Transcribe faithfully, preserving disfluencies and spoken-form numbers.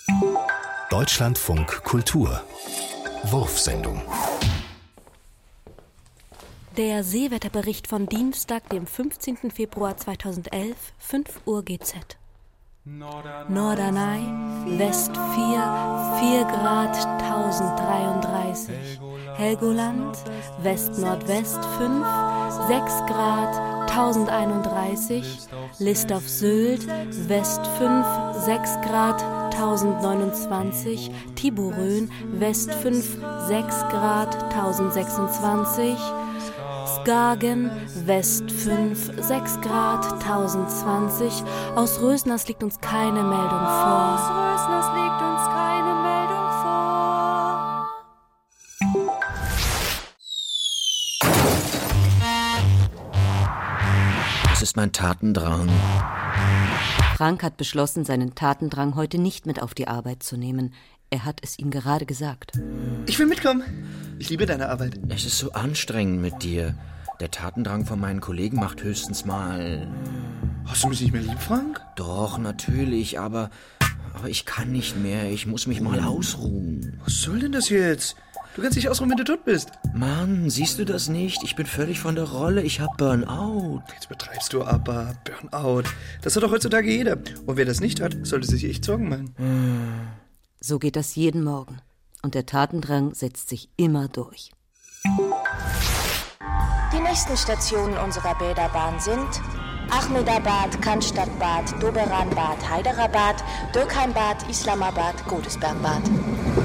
Deutschlandfunk Kultur Wurfsendung. Der Seewetterbericht von Dienstag, dem fünfzehnten Februar zweitausendelf, fünf Uhr G Z. Norderney, West vier, vier Grad tausenddreiunddreißig. Helgoland, West-Nordwest fünf, sechs Grad tausendeinunddreißig. List auf Sylt, West fünf, sechs Grad tausendneunundzwanzig. Tiburön, West fünf, sechs Grad tausendsechsundzwanzig. Skagen, West fünf, sechs Grad tausendzwanzig. Aus Rösners liegt uns keine Meldung vor. Aus Rösners liegt uns keine Meldung vor. Das ist mein Tatendrang. Frank hat beschlossen, seinen Tatendrang heute nicht mit auf die Arbeit zu nehmen. Er hat es ihm gerade gesagt. Ich will mitkommen. Ich liebe deine Arbeit. Es ist so anstrengend mit dir. Der Tatendrang von meinen Kollegen macht höchstens mal... Hast du mich nicht mehr lieb, Frank? Doch, natürlich, aber... Aber ich kann nicht mehr. Ich muss mich mal ausruhen. Was soll denn das jetzt? Du kannst dich ausruhen, wenn du tot bist. Mann, siehst du das nicht? Ich bin völlig von der Rolle. Ich hab Burnout. Jetzt betreibst du aber Burnout. Das hat doch heutzutage jeder. Und wer das nicht hat, sollte sich echt Sorgen machen. So geht das jeden Morgen. Und der Tatendrang setzt sich immer durch. Die nächsten Stationen unserer Bäderbahn sind Ahmedabad, Cannstattbad, Doberanbad, Hyderabad, Dürkheimbad, Islamabad, Godesbergbad.